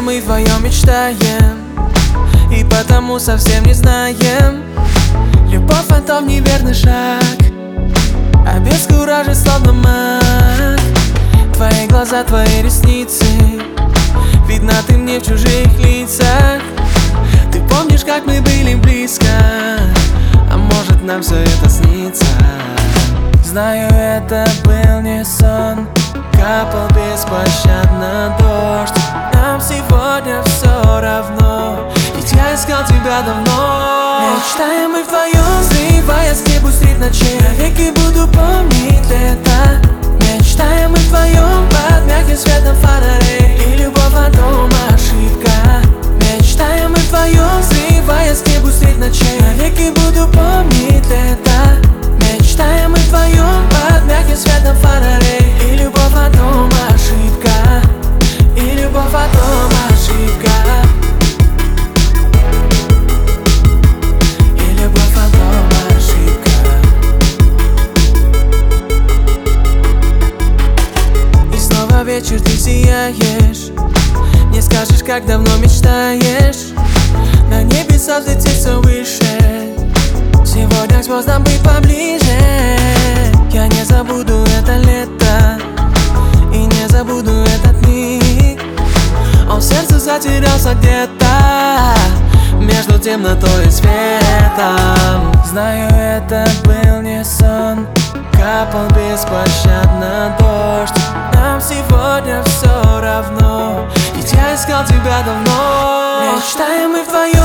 мы вдвоем мечтаем, и потому совсем не знаем. Любовь — фантом, неверный шаг, обескуражен словно маг. Твои глаза, твои ресницы, видно, ты мне в чужих лицах. Ты помнишь, как мы были близко, а может, нам все это снится. Знаю, это был не сон, капал беспощадно дождь. Нам сегодня все равно, ведь я искал тебя давно. Мечтаем мы вдвоем, сливаясь к небу средь ночей. Навеки буду помнить это. Мечтаем мы вдвоем под мягким светом фонарей. И любовь — фантом, ошибка. Мечтаем мы вдвоем, сливаясь к небу средь ночей. Навеки буду помнить это. Мечтаем мы вдвоем под мягким светом фонарей. И любовь — фантом, ошибка. И любовь — фантом, ошибка. И любовь — фантом, ошибка. И снова вечер, ты сияешь, не скажешь, как давно мечтаешь на небеса взлететь все выше, сегодня к звездам быть поближе. Я не забуду это лето и не забуду этот миг. Он в сердце затерялся где-то между темнотой и светом. Знаю, это был не сон, капал беспощадно дождь. Нам сегодня все равно, ведь я искал тебя давно. Мечтаем мы вдвоем,